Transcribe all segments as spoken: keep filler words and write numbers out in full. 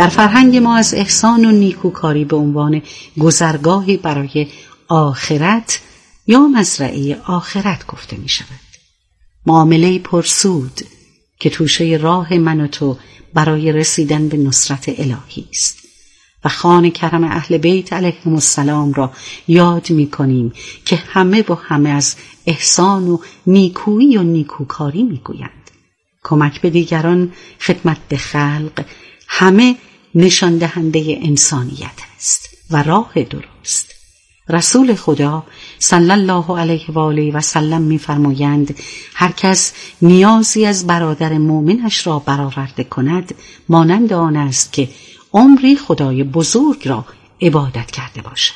در فرهنگ ما از احسان و نیکوکاری به عنوان گذرگاهی برای آخرت یا مزرعه آخرت گفته می شود. معامله پرسود که توشه راه من و تو برای رسیدن به نصرت الهی است و خوان کرم اهل بیت علیهم السلام را یاد می کنیم که همه با همه از احسان و نیکویی و نیکوکاری می گویند. کمک به دیگران، خدمت به خلق، همه نشان دهنده انسانیت است و راه درست. رسول خدا صلی الله علیه و آله و سلم می‌فرمایند هر کس نیازی از برادر مؤمنش را برآورده کند مانند آن است که عمری خدای بزرگ را عبادت کرده باشد.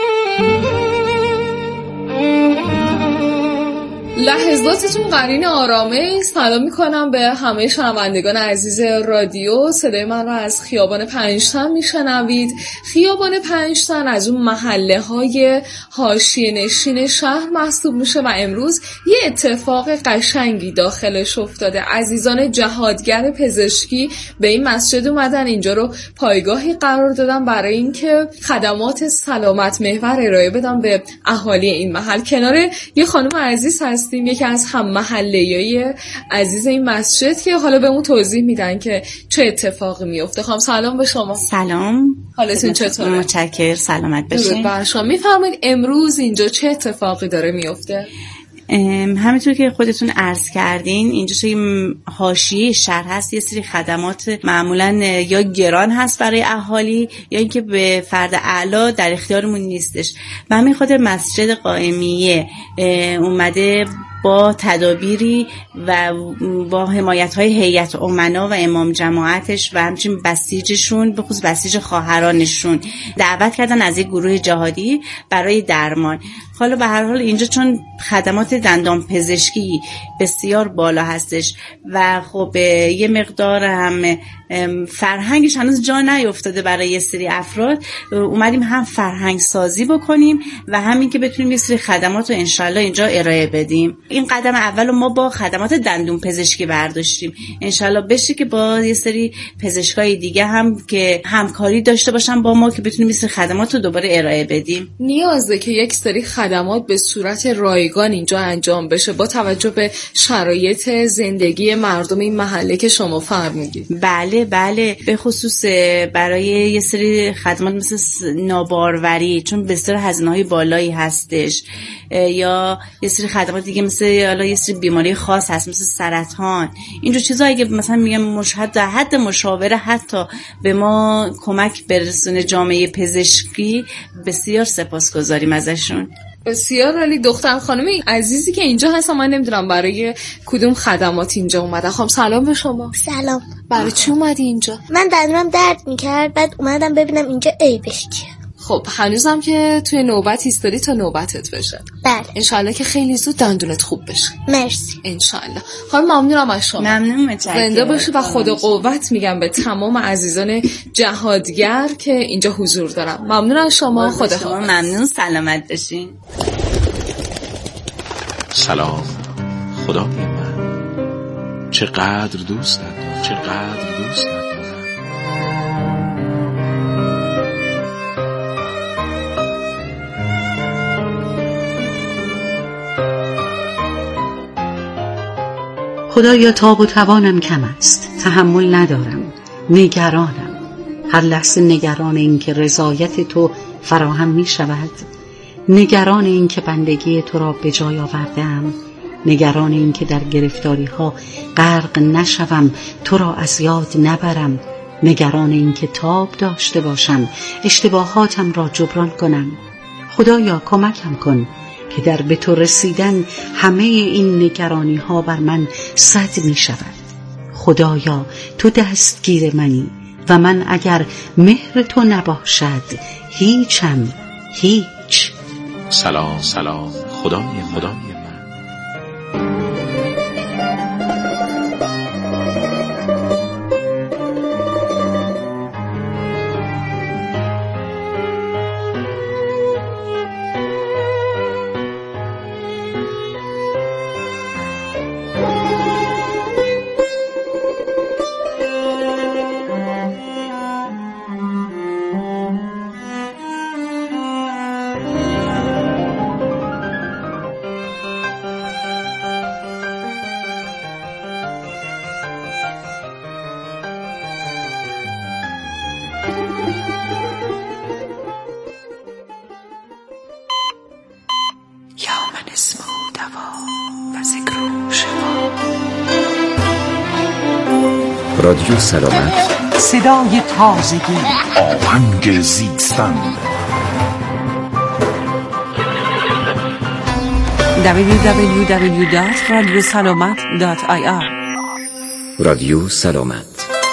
لحظاتتون قرین آرامه. سلام میکنم به همه شنوندگان عزیز رادیو. صدای من را از خیابان پنجتن میشنوید. خیابان پنجتن از اون محله های حاشیه نشین شهر محسوب میشه و امروز یه اتفاق قشنگی داخلش افتاده. عزیزان جهادگر پزشکی به این مسجد اومدن، اینجا رو پایگاهی قرار دادن برای اینکه خدمات سلامت محور ارائه بدن به اهالی این محل. کنار یه خانم عزیز هست، یکی از هم محلیه‌ای عزیز این مسجد که حالا بهمون توضیح میدن که چه اتفاقی میفته. خانم سلام به شما. سلام، حالتون چطوره؟ متشکرم، سلامت باشین. درود بر شما. میفرمایید امروز اینجا چه اتفاقی داره میفته؟ همینطور که خودتون عرض کردین اینجا چه حاشیه شهر هست، یه سری خدمات معمولا یا گران هست برای اهالی یا اینکه به فرد اعلا در اختیارمون نیستش. به همین خاطر مسجد قائمیه اومده با تدابیری و با حمایت‌های هیئت امنا و امام جماعتش و همچنین بسیجشون، به خصوص بسیج خواهرانشون دعوت کردن از یک گروه جهادی برای درمان. حالا به هر حال اینجا چون خدمات دندان پزشکی بسیار بالا هستش و خب یه مقدار هم فرهنگش هنوز جا نیفتاده برای یه سری افراد، اومدیم هم فرهنگ سازی بکنیم و همین که بتونیم یه سری خدمات رو انشالله اینجا ارائه بدیم. این قدم اول ما با خدمات دندون پزشکی برداشتیم، انشالله بشه که با یه سری پزشکای دیگه هم که همکاری داشته باشن با ما که بتونیم یه سری خدمات رو دوباره ارائه بدیم. نیازه که یک سری خدمات به صورت رایگان اینجا انجام بشه با توجه به شرایط زندگی مردم این محله که شما فرمودید. بله بله، به خصوص برای یه سری خدمات مثل ناباروری چون بسیار هزینه‌های بالایی هستش، یا یه سری خدمات دیگه مثل حالا یه سری بیماری خاص هست مثل سرطان، اینجور چیزا اگه مثلا میگم مشاهده در حد مشاوره حتی به ما کمک برسونه جامعه پزشکی، بسیار سپاسگزاریم ازشون. بسیار عالی. دختر خانم عزیزی که اینجا هستم، من نمیدونم برای کدوم خدمات اینجا اومده. خب سلام به شما. سلام. برای چی اومدی اینجا؟ من دندونم درد میکرد، بعد اومدم ببینم اینجا عیبش چیه. خب هنوزم که توی نوبت ایستادی تا نوبتت بشه. بله. انشالله که خیلی زود دندونت خوب بشه. مرسی. انشالله. خانم ممنونم از شما. ممنون، متشکرم. زنده باشی و خدا قوت میگم به تمام عزیزان جهادگر که اینجا حضور دارن. ممنون از شما. خدا شما ممنون، سلامت باشین. سلام خدای من، چقدر دوستت دارم، چقدر دوستت دارم. خدایا تاب و توانم کم است، تحمل ندارم، نگرانم، هر لحظه نگران این که رضایت تو فراهم می شود، نگران این که بندگی تو را به جای آوردم، نگران این که در گرفتاری ها غرق نشوم، تو را از یاد نبرم، نگران این که تاب داشته باشم، اشتباهاتم را جبران کنم. خدایا کمکم کن که در به تو رسیدن همه این نگرانی ها بر من سد می شود. خدایا تو دستگیر منی و من اگر مهر تو نباشد هیچم هیچ. سلام سلام خدای خدای من. رادیو سلامت، صدای تازگی، آهنگ زیستن. دبلیو دبلیو دبلیو دات رادیو سلامت دات آی آر. رادیو سلامت.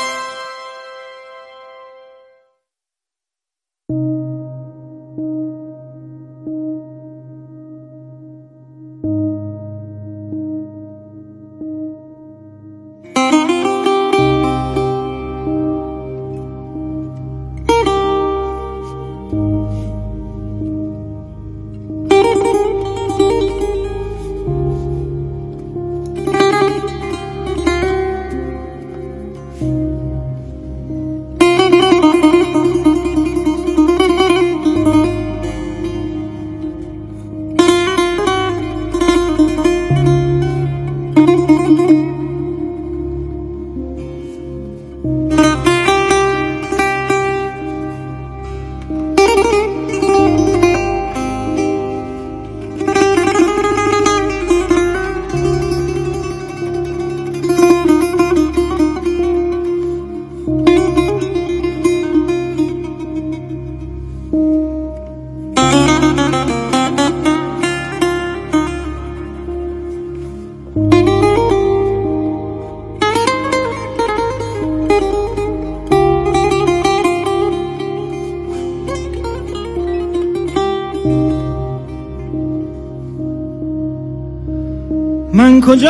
من کجا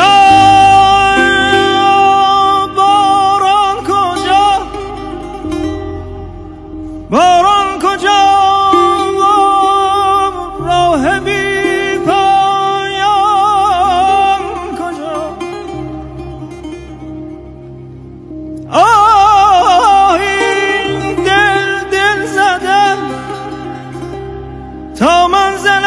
باران کجا باران کجا راه بی پایان کجا آه این دل دل زدم تا منزل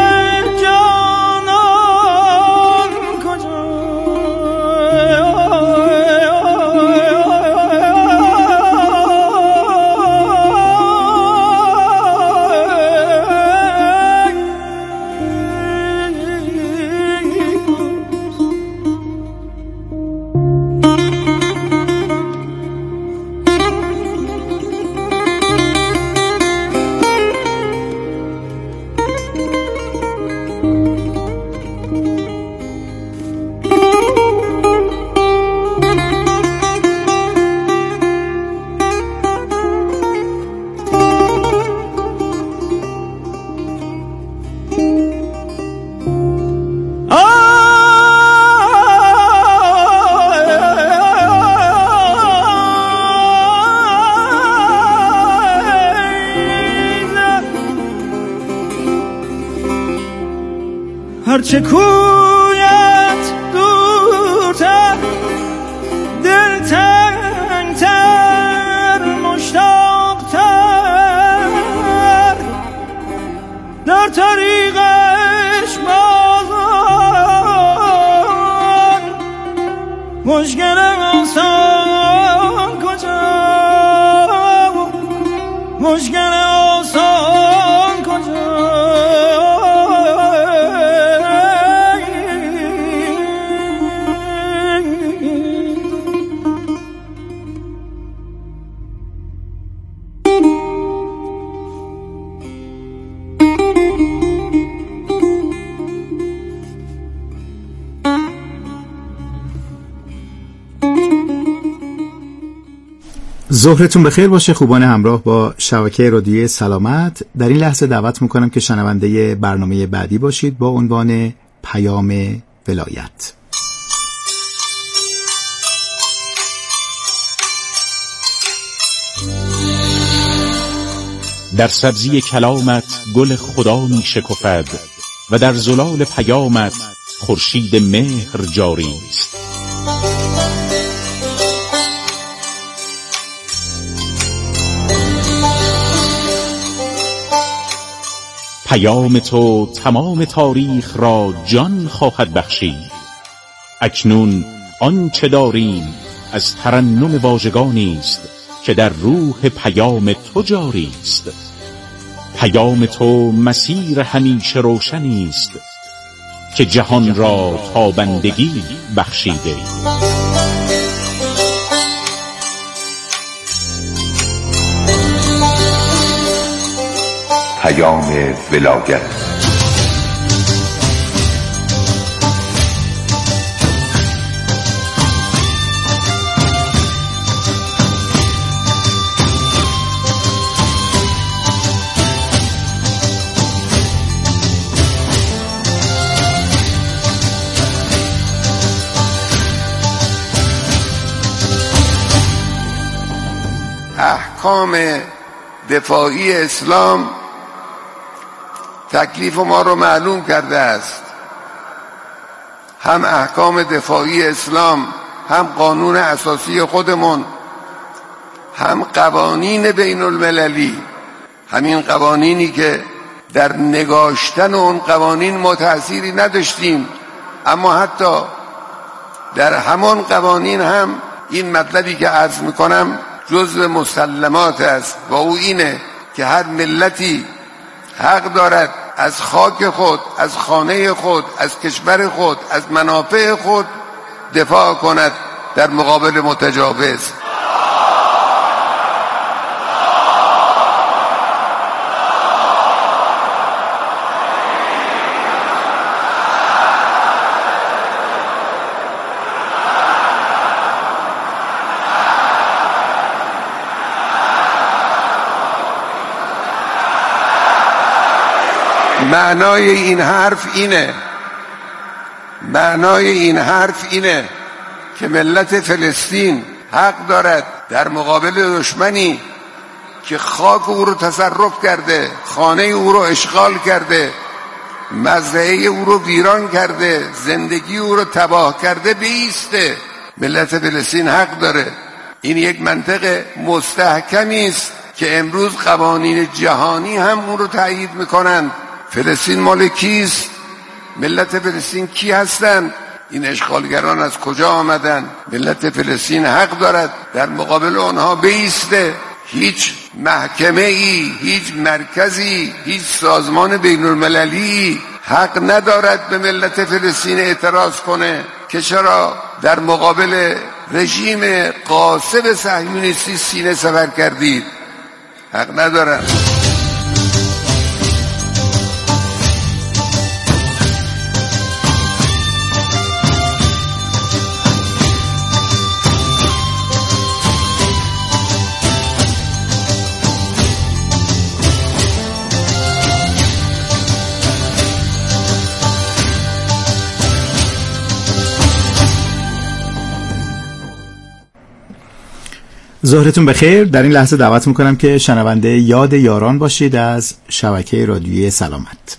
هرچه کویت دورتر دل تنگتر مشتاقتر در طریقش بازان مشکل آسان کجا مشکل آسان کجا ظهرتون بخیر باشه خوبان همراه با شبکه رادیوی سلامت. در این لحظه دعوت میکنم که شنونده برنامه بعدی باشید با عنوان پیام ولایت. در سبزی کلامت گل خدا می شکفد و در زلال پیامت خورشید مهر جاری است. پیام تو تمام تاریخ را جان خواهد بخشید. اکنون آنچه داریم از ترنم واژگانی است که در روح پیام تو جاری است. پیام تو مسیر همیشه روشنی است که جهان را تابندگی بخشیده. پیام ولایت. احکام دفاعی اسلام تکلیف ما رو معلوم کرده است. هم احکام دفاعی اسلام، هم قانون اساسی خودمون، هم قوانین بین المللی. همین قوانینی که در نگاشتن اون قوانین ما تأثیری نداشتیم، اما حتی در همان قوانین هم این مطلبی که عرض میکنم جزء مسلمات است و او اینه که هر ملتی حق دارد از خاک خود، از خانه خود، از کشور خود، از منافع خود دفاع کند در مقابل متجاوز. معنای این حرف اینه معنای این حرف اینه که ملت فلسطین حق دارد در مقابل دشمنی که خاک او رو تصرف کرده، خانه او رو اشغال کرده، مزرعه او رو ویران کرده، زندگی او رو تباه کرده بایسته. ملت فلسطین حق داره. این یک منطق مستحکمی است که امروز قوانین جهانی هم اون رو تایید میکنند. فلسطین مال کیست؟ ملت فلسطین کی هستند؟ این اشغالگران از کجا آمدن؟ ملت فلسطین حق دارد در مقابل آنها بایسته. هیچ محکمه ای، هیچ مرکزی، هیچ سازمان بین المللی حق ندارد به ملت فلسطین اعتراض کنه که چرا در مقابل رژیم غاصب صهیونیستی سینه سپر کردید. حق ندارد. ظهرتون بخیر. در این لحظه دعوت میکنم که شنونده یاد یاران باشید از شبکه رادیویی سلامت.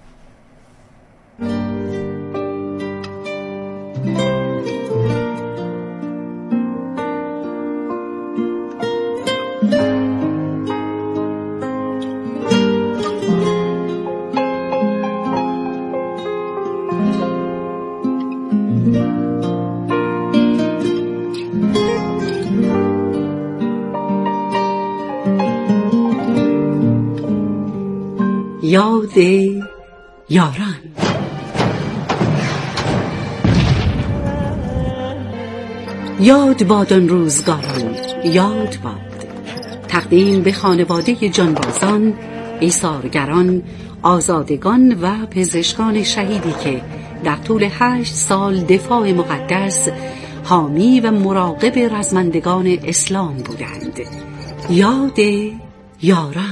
یاد یاران. یاد باد آن روزگاران، یاد باد. تقدیم به خانواده جانبازان، ایثارگران، آزادگان و پزشکان شهیدی که در طول هشت سال دفاع مقدس، حامی و مراقب رزمندگان اسلام بودند. یاد یاران.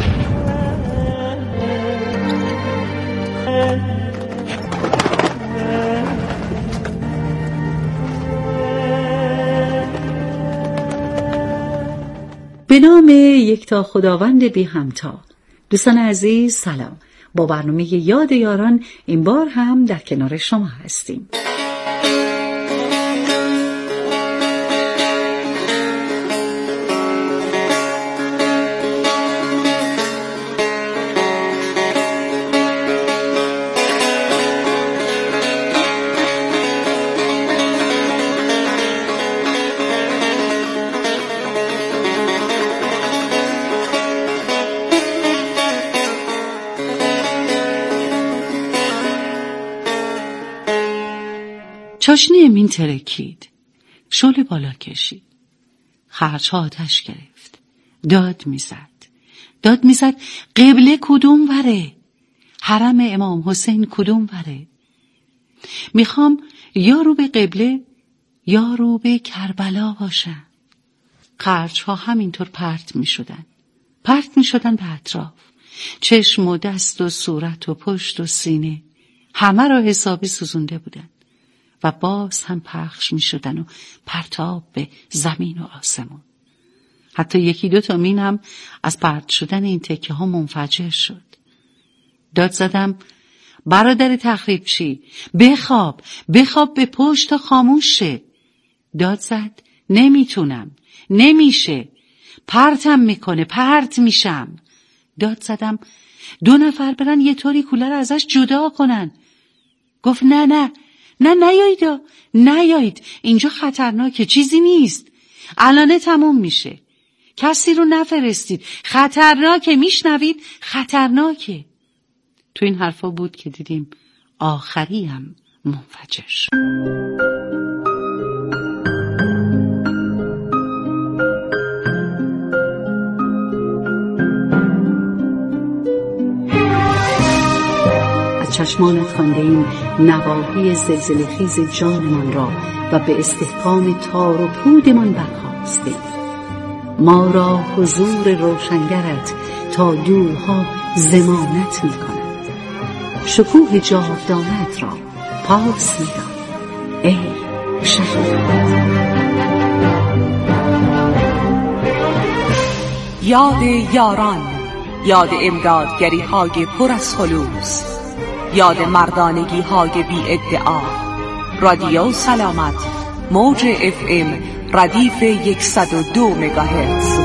به نام یکتا خداوند بی همتا. دوستان عزیز سلام. با برنامه یاد یاران این بار هم در کنار شما هستیم. چاشنی امین ترکید، شعله بالا کشید، خرچ آتش گرفت، داد میزد، داد میزد قبله کدوم وره؟ حرم امام حسین کدوم وره؟ میخوام یا رو به قبله یا رو به کربلا باشم. خرج ها همینطور پرت میشدن. پرت میشدن به اطراف. چشم و دست و صورت و پشت و سینه همه را حسابی سوزونده بودن و باز هم پخش میشدن و پرتاب به زمین و آسمون. حتی یکی دو تا مین هم از پرت شدن این تکه ها منفجر شد. داد زدم برادر تخریب چی؟ بخواب بخواب به پشت تا خاموش شه. داد زد نمیتونم، نمیشه، پرتم میکنه، پرت میشم. داد زدم دو نفر برن یه طوری کوله رو ازش جدا کنن. گفت نه نه نه نیایید نیایید، اینجا خطرناکه، چیزی نیست، الانه تموم میشه، کسی رو نفرستید، خطرناکه، میشنوید؟ خطرناکه. تو این حرفا بود که دیدیم آخری هم منفجر شد. چشمانت خوانده این نواحی زلزله خیز جانمان را و به استحکام تار و پودمان برخاسته. ما را حضور روشنگرت تا دورها ضمانت می کند. شکوه جاودانت را پاس می دهد ای شهید. یاد یاران، یاد امدادگری های پر از خلوص، یاد مردانگی های بی ادعا. رادیو سلامت، موج اف ام ردیف صد و دو مگاهرتز.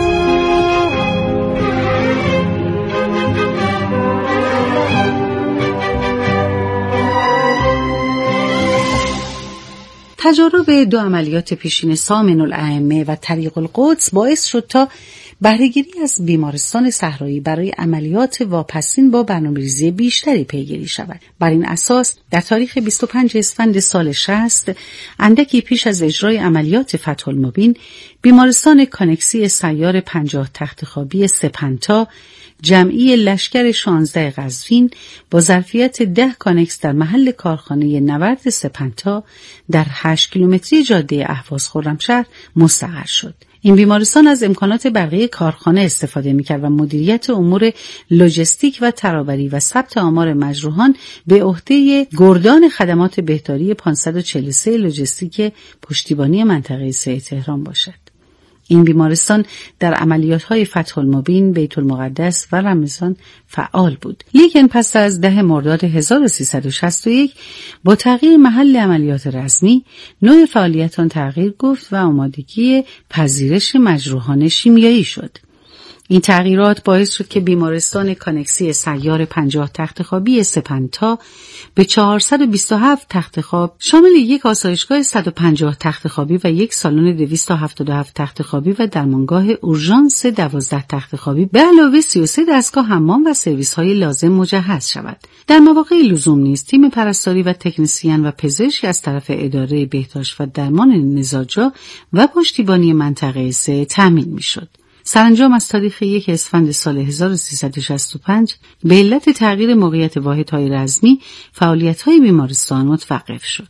تجارب دو عملیات پیشین سامن الائمه و طریق القدس باعث شد تا بهره‌گیری از بیمارستان صحرایی برای عملیات واپسین با برنامه‌ریزی بیشتری پیگیری شود. بر این اساس در تاریخ بیست و پنجم اسفند سال شصت، اندکی پیش از اجرای عملیات فتح المبین، بیمارستان کانکسی سیار پنجاه تخت خوابی سپنتا جمعی لشکر شانزده قزوین با ظرفیت ده کانکس در محل کارخانه نورد سپنتا در هشت کیلومتری جاده اهواز خرمشهر مستقر شد. این بیمارستان از امکانات بقیه کارخانه استفاده می‌کرد و مدیریت امور لوجستیک و ترابری و ثبت آمار مجروحان به عهده گردان خدمات بهداری پانصد و چهل و سه لوجستیک پشتیبانی منطقه سه تهران باشد. این بیمارستان در عملیات‌های فتح المبین، بیت المقدس و رمضان فعال بود. لیکن پس از ده مرداد هزار و سیصد و شصت و یک با تغییر محل عملیات رسمی، نوع فعالیت آن تغییر گرفت و آمادگی پذیرش مجروحان شیمیایی شد. این تغییرات باعث شد که بیمارستان کانکسی سیار پنجاه تخت خوابی سپنتا به چهارصد و بیست و هفت تخت خواب شامل یک آسایشگاه صد و پنجاه تخت خوابی و یک سالن دویست و هفتاد و هفت تخت خوابی و درمانگاه اورژانس دوازده تخت خوابی به علاوه سی و سه دستگاه حمام و سرویس‌های لازم مجهز شود. در مواقع لزوم نیز تیم پرستاری و تکنسین و پزشک از طرف اداره بهداشت و درمان نزاجا و پشتیبانی منطقه سه تامین می‌شد. سرانجام از تاریخ یک اسفند سال هزار و سیصد و شصت و پنج به علت تغییر موقعیت واحدهای رزمی فعالیت‌های بیمارستان متوقف شد.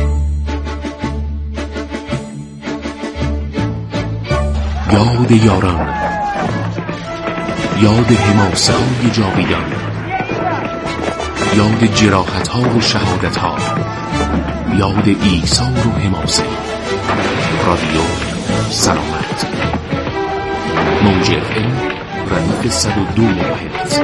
یاد یاران، یاد حماسه‌های جاویدان، یاد جراحت‌ها و شهادت‌ها، یاد ایثار و حماسه. رادیو سلامت، موج اف ام ردیف صد و دو مگاهرتز.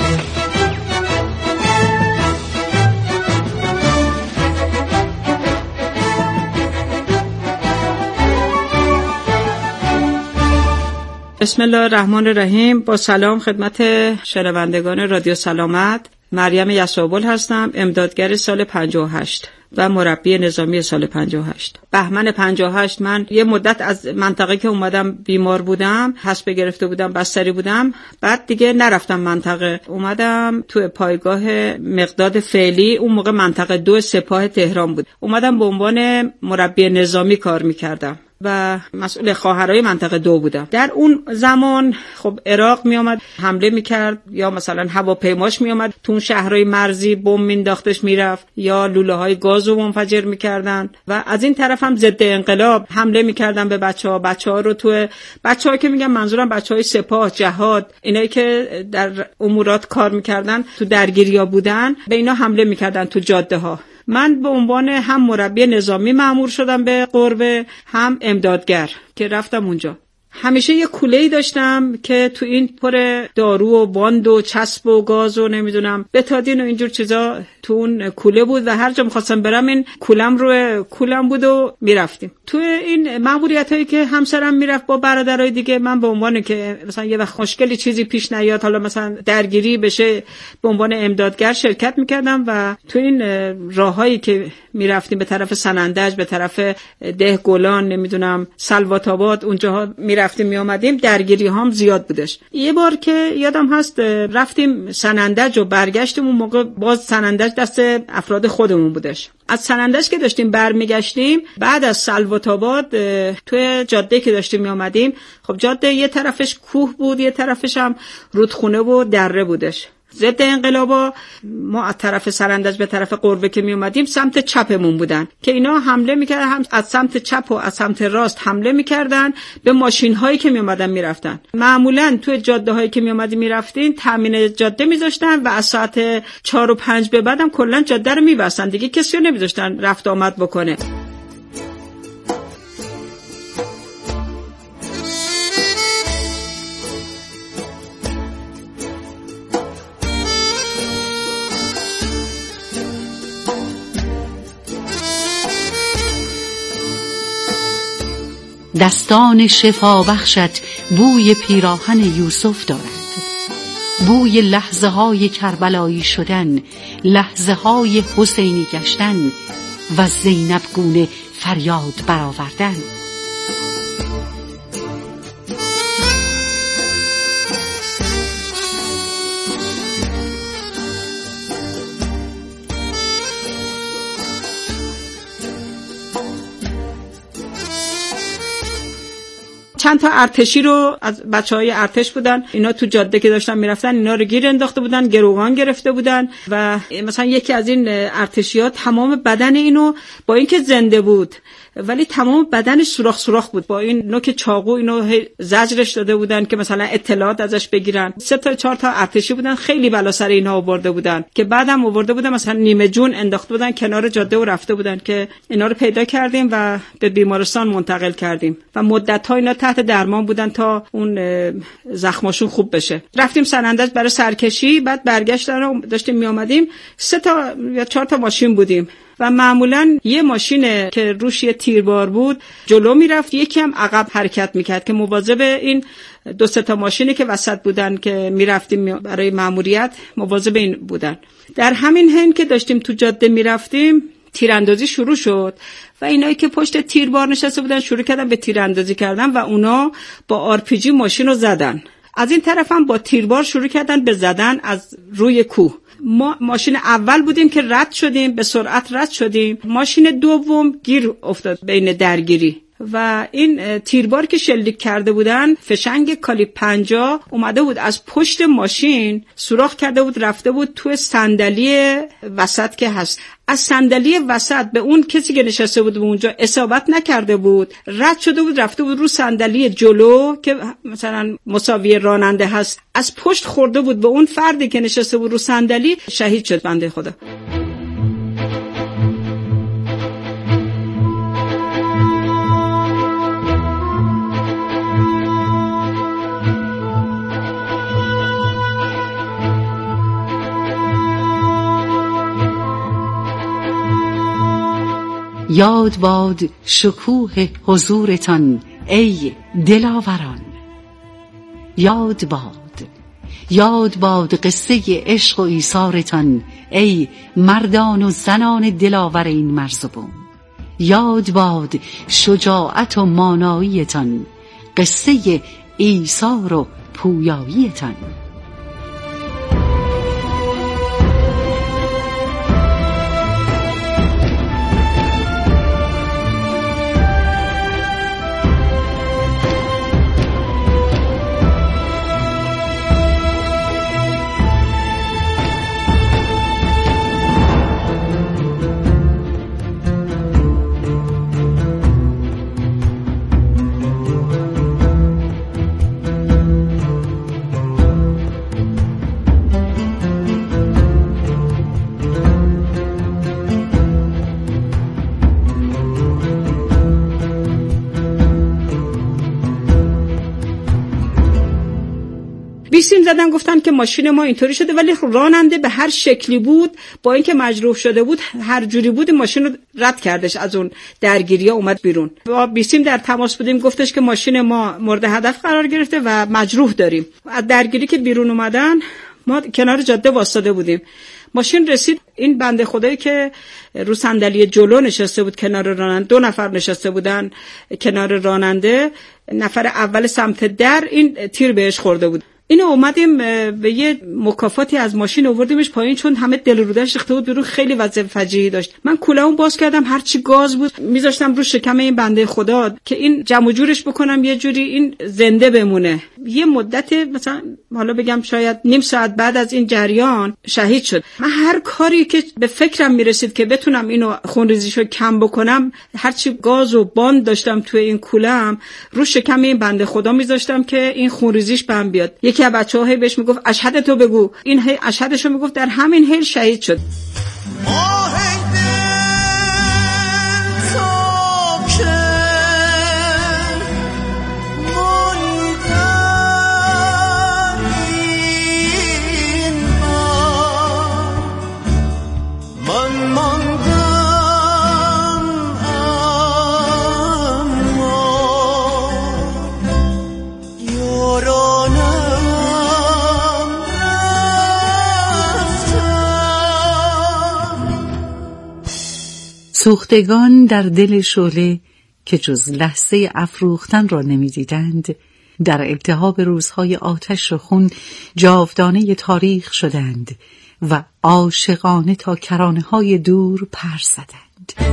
بسم الله الرحمن الرحیم. با سلام خدمت شنوندگان رادیو سلامت. مریم یسابل هستم، امدادگر سال پنجاه و هشت و مربی نظامی سال پنجاه و هشت. بهمن پنجاه و هشت من یه مدت از منطقه که اومدم بیمار بودم، حسب گرفته بودم، بستری بودم. بعد دیگه نرفتم منطقه، اومدم تو پایگاه مقداد فعلی. اون موقع منطقه دو سپاه تهران بود. اومدم به عنوان مربی نظامی کار میکردم. و مسئول خواهرای منطقه دو بودم. در اون زمان خب عراق می اومد حمله میکرد یا مثلا هواپیماش می اومد تو اون شهرهای مرزی بمب مینداختش میرفت یا لوله های گازو منفجر میکردن و از این طرف هم ضد انقلاب حمله میکردن به بچه‌ها. بچه‌ها رو تو بچه‌ها که میگم منظورم بچه‌های سپاه، جهاد، اینایی که در امورات کار میکردن تو درگیری‌ها بودن، به اینا حمله میکردن تو جاده ها. من به عنوان هم مربی نظامی مأمور شدم به قربه، هم امدادگر که رفتم اونجا. همیشه یه کوله‌ای داشتم که تو این پر دارو و باند و چسب و گاز و نمیدونم بتادین و اینجور چیزا تو اون کوله بود و هر جا می‌خواستم برم این کولم روی کولم بود و میرفتیم. تو این مأموریتایی که همسرم میرفت با برادرای دیگه، من به عنوان که مثلا یه وقت مشکلی چیزی پیش نیاد، حالا مثلا درگیری بشه، به عنوان امدادگر شرکت میکردم و تو این راههایی که میرفتیم به طرف سنندج، به طرف ده گلان، نمیدونم سلوات آباد، اونجاها میرفتیم میآمدیم، درگیری هم زیاد بودش. یه بار که یادم هست رفتیم سنندج و برگشتیم، اون موقع باز سنندج دست افراد خودمون بودش. از سنندج که داشتیم برمیگشتیم، بعد از سلوات آباد توی جاده که داشتیم میآمدیم، خب جاده یه طرفش کوه بود، یه طرفش هم رودخونه و دره بودش. ضد انقلابا ما از طرف سرندج به طرف قربه که می اومدیم سمت چپمون بودن که اینا حمله میکردن، هم از سمت چپ و از سمت راست حمله میکردن به ماشین هایی که می اومدن میرفتن. معمولا توی جاده هایی که می اومدیم میرفتین تامین جاده میذاشتن و از ساعت چهار و پنج به بعدم کلا جاده رو میبستن، دیگه کسی رو نمیذاشتن رفت آمد بکنه. دستان شفا بخشت بوی پیراهن یوسف دارد، بوی لحظه های کربلایی شدن، لحظه های حسینی گشتن و زینب گونه فریاد برآوردن. چند تا ارتشی رو از بچهای ارتش بودن، اینا تو جاده که داشتن میرفتن اینا رو گیر انداخته بودن، گروگان گرفته بودن و مثلا یکی از این ارتشیات تمام بدن اینو با اینکه زنده بود ولی تمام بدنش سوراخ سوراخ بود، با این نوک چاقو اینو زجرش داده بودن که مثلا اطلاعات ازش بگیرن. سه تا چهار تا ارتشی بودن، خیلی بلا سر اینها آورده بودن که بعدم آورده بودن مثلا نیمه جون انداخته بودن کنار جاده و رفته بودن که اینا رو پیدا کردیم و به بیمارستان منتقل کردیم و مدت‌ها اینا تحت درمان بودن تا اون زخماشون خوب بشه. رفتیم سنندج برای سرکشی، بعد برگشتن داشتیم میآمدیم، سه تا یا چهار تا ماشین بودیم و معمولا یه ماشین که روش یه تیربار بود جلو میرفت، یکی هم عقب حرکت میکرد که مواظب این دو سه تا ماشینی که وسط بودن که میرفتیم برای مأموریت مواظب این بودن. در همین حین که داشتیم تو جاده میرفتیم تیراندازی شروع شد و اینایی که پشت تیربار نشسته بودن شروع کردن به تیراندازی کردن و اونا با آر پی جی ماشین رو زدن. از این طرف هم با تیربار شروع کردن به زدن از روی کوه. ما ماشین اول بودیم که رد شدیم، به سرعت رد شدیم. ماشین دوم گیر افتاد بین درگیری و این تیربار که شلیک کرده بودن فشنگ کالیبر پنجاه اومده بود از پشت ماشین سوراخ کرده بود، رفته بود توی صندلی وسط که هست. از صندلی وسط به اون کسی که نشسته بود به اونجا اصابت نکرده بود، رد شده بود رفته بود رو صندلی جلو که مثلا مساوی راننده هست، از پشت خورده بود به اون فردی که نشسته بود رو صندلی، شهید شد بنده خدا. یاد باد شکوه حضورتان ای دلاوران، یاد باد یاد باد قصه عشق و ایثارتان ای مردان و زنان دلاور این مرز و بوم، یاد باد شجاعت و ماناییتان، قصه ایثار و پویاییتان. بیسیم زدن گفتن که ماشین ما اینطوری شده، ولی راننده به هر شکلی بود با اینکه مجروح شده بود هر جوری بود ماشین رو رد کردش، از اون درگیری اومد بیرون. با بیسیم در تماس بودیم، گفتش که ماشین ما مورد هدف قرار گرفته و مجروح داریم. از درگیری که بیرون اومدن ما کنار جاده واسطه بودیم، ماشین رسید، این بنده خدایی که رو صندلی جلو نشسته بود کنار راننده، دو نفر نشسته بودن کنار راننده، نفر اول سمت در این تیر بهش خورده بود. اینو اومدیم به یه مکافاتی از ماشین آوردیمش پایین، چون همه دل رو داشت ریخته بود بیرون، خیلی وضع فجیعی داشت. من کوله‌مو باز کردم، هر چی گاز بود میذاشتم رو شکم این بنده خدا که این جمع جورش بکنم یه جوری این زنده بمونه. یه مدت مثلا حالا بگم شاید نیم ساعت بعد از این جریان شهید شد. من هر کاری که به فکرم میرسید که بتونم اینو خونریزیشو کم بکنم، هر چی گاز و باند داشتم توی این کوله‌ام رو شکم این بنده خدا میذاشتم که این خونریزیش بهم بیاد. که بچه‌ها هی بهش میگفت اشهد تو بگو، این هی اشهدشو میگفت، در همین حال شهید شد. سوختگان در دل شعله که جز لحظه افروختن را نمی‌دیدند، در التهاب روزهای آتش و خون جاودانه تاریخ شدند و عاشقانه تا کرانه‌های دور پر زدند.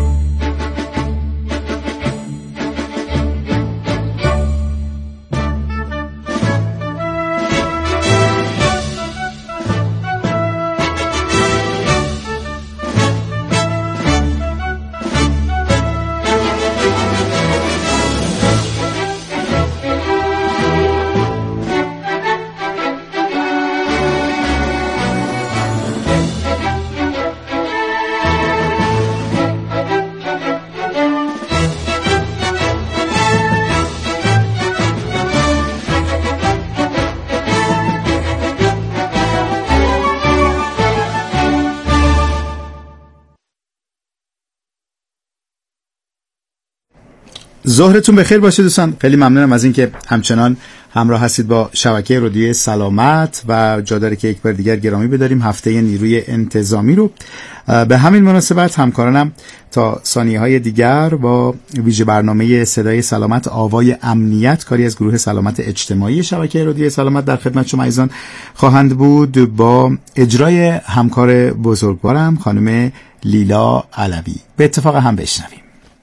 ظهرتون بخیر باشه دوستان. خیلی ممنونم از اینکه همچنان همراه هستید با شبکه رادیوی سلامت و جا داره که یک بار دیگر گرامی بداریم هفته نیروی انتظامی رو. به همین مناسبت همکارانم تا ثانیه‌های دیگر با ویژه برنامه صدای سلامت آوای امنیت، کاری از گروه سلامت اجتماعی شبکه رادیوی سلامت در خدمت شما عزیزان خواهند بود با اجرای همکار بزرگوارم خانم لیلا علوی. به اتفاق هم بشنویم.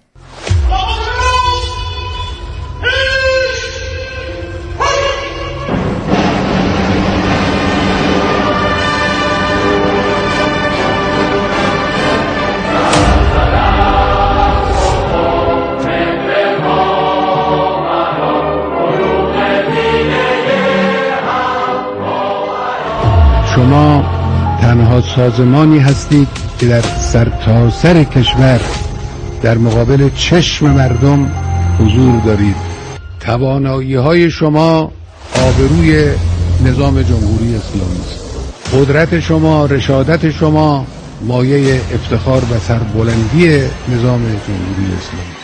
شما تنها سازمانی هستید که در سرتاسر کشور در مقابل چشم مردم حضور دارید. توانایی های شما آبروی نظام جمهوری اسلامی است. قدرت شما، رشادت شما مایه افتخار و سربلندی نظام جمهوری اسلامی است.